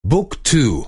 Book 2.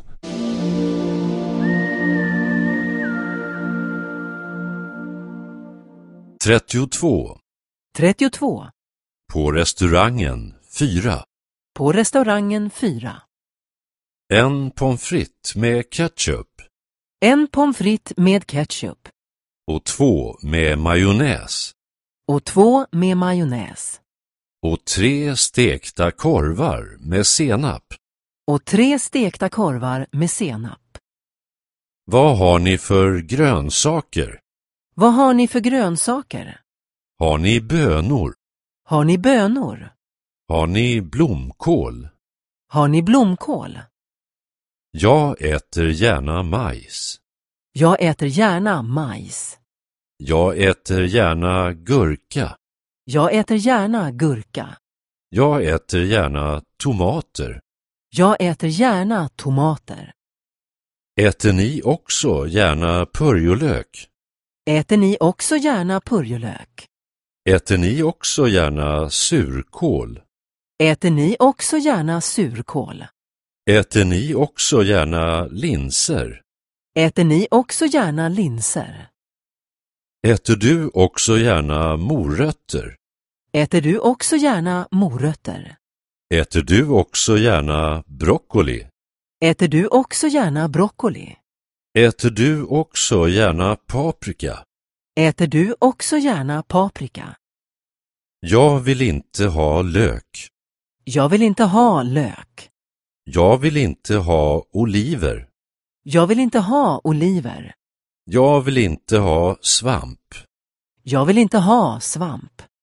32. 32. På restaurangen 4. På restaurangen 4. En pommes frites med ketchup En pommes frites med ketchup. och 2 med majonnäs Och 2 med majonnäs. och 3 stekta korvar med senap. Och 3 stekta korvar med senap. Vad har ni för grönsaker? Vad har ni för grönsaker? Har ni bönor? Har ni bönor? Har ni blomkål? Har ni blomkål? Jag äter gärna majs. Jag äter gärna majs. Jag äter gärna gurka. Jag äter gärna gurka. Jag äter gärna tomater. Jag äter gärna tomater. Äter ni också gärna purjolök? Äter ni också gärna purjolök? Äter ni också gärna surkål? Äter ni också gärna surkål? Äter ni också gärna linser? Äter ni också gärna linser? Äter du också gärna morötter? Äter du också gärna morötter? Äter du också gärna broccoli? Äter du också gärna broccoli? Äter du också gärna paprika? Äter du också gärna paprika? Jag vill inte ha lök. Jag vill inte ha lök. Jag vill inte ha oliver. Jag vill inte ha oliver. Jag vill inte ha svamp. Jag vill inte ha svamp.